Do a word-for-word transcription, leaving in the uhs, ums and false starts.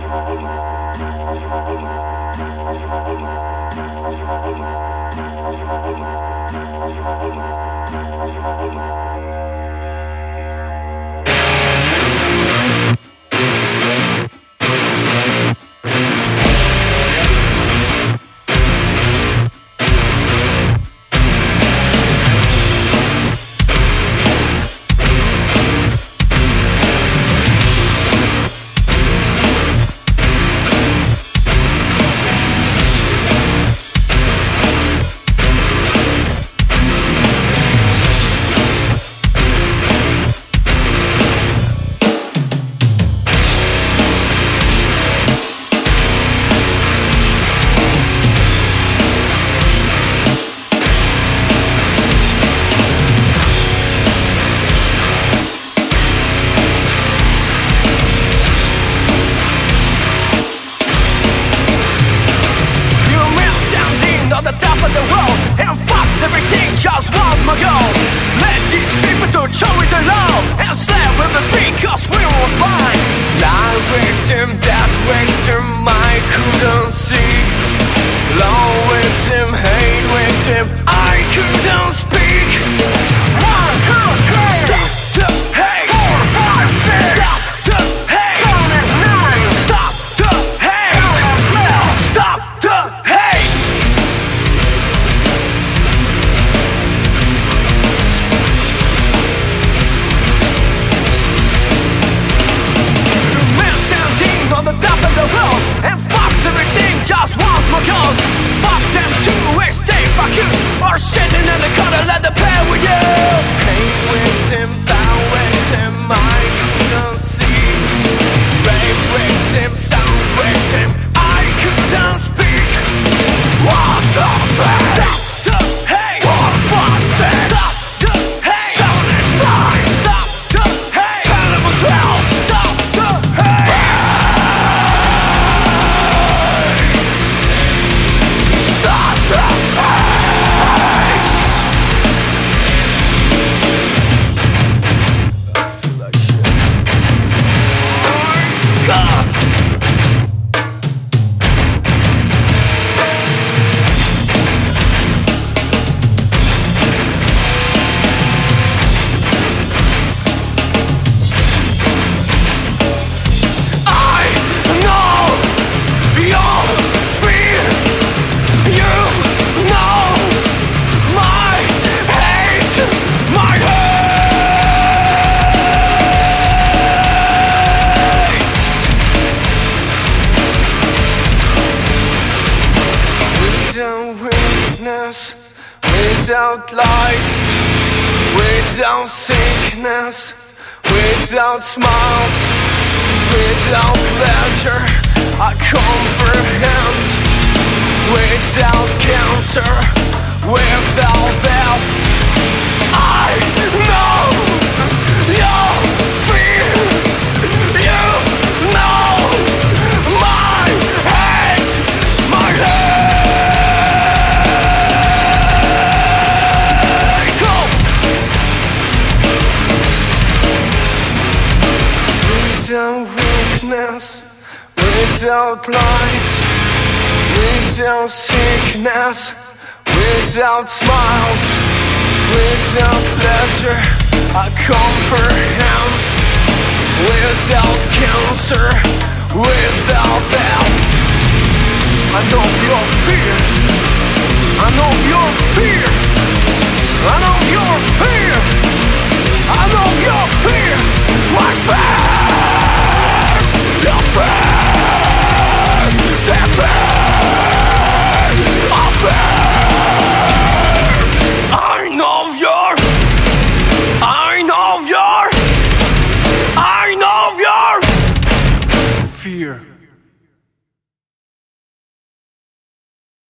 Without lights, without sickness, without smiles, without pleasure, I comprehend. Without cancer, without death, I know your fear. You know my hate, my hate. Go. Without weakness, without light, without sickness, without smiles, without pleasure, I comprehend. Without cancer, without death, I know your fear. I know your fear.